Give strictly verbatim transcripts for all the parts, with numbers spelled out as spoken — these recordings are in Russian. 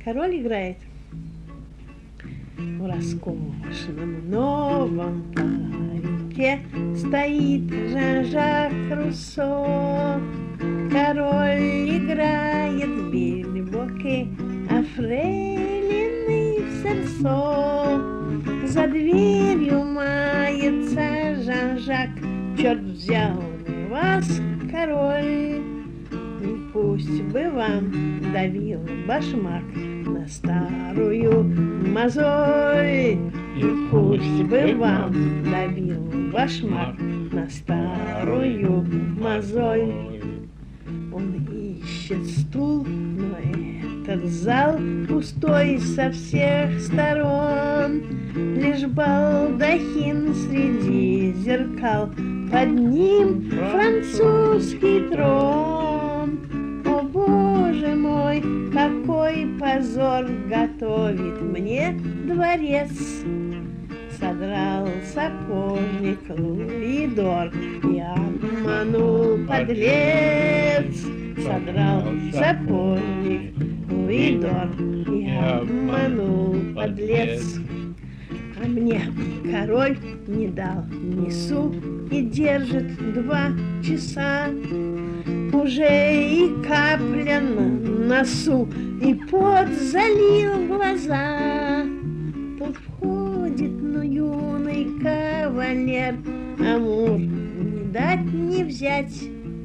Король играет в роскошном новом парике. Стоит Жан-Жак Руссо. Король играет в бильбоке, а фрейлины в сердцо. За дверью мается Жан-Жак. Черт взял вас, король, и пусть бы вам давил башмак на старую мозоль. И пусть бы вам давил башмак на старую мозоль. Он ищет стул, но этот зал пустой со всех сторон. Лишь балдахин среди зеркал, под ним французский трон. О, боже мой, какой позор готовит мне дворец! Содрал сапожник Луидор и обманул подлец. Содрал сапожник Луидор и обманул подлец. А мне король не дал ни су и держит два часа. Уже и капля на носу, и пот залил глаза. Тут входит, ну, юный кавалер, Амур не дать не взять,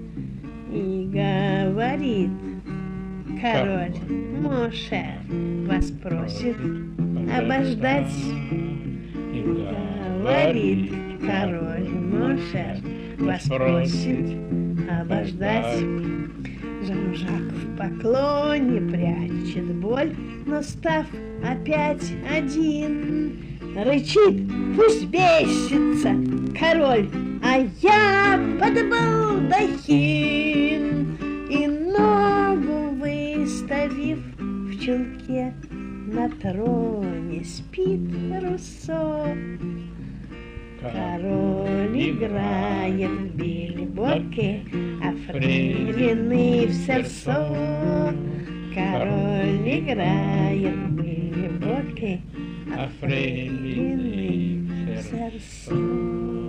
и говорит: король, Моншер, вас просит обождать. И говорит король, Моншер, вас просит обождать. Жан-Жак в поклоне прячет боль, но став опять один, рычит: пусть бесится король, а я под балдахин. И ногу выставив в чулке, на троне спит Руссо. Король играет в бильбоке, а фрейлины в сердцо. Король играет в бильбоке, а фрейлины в сердцо.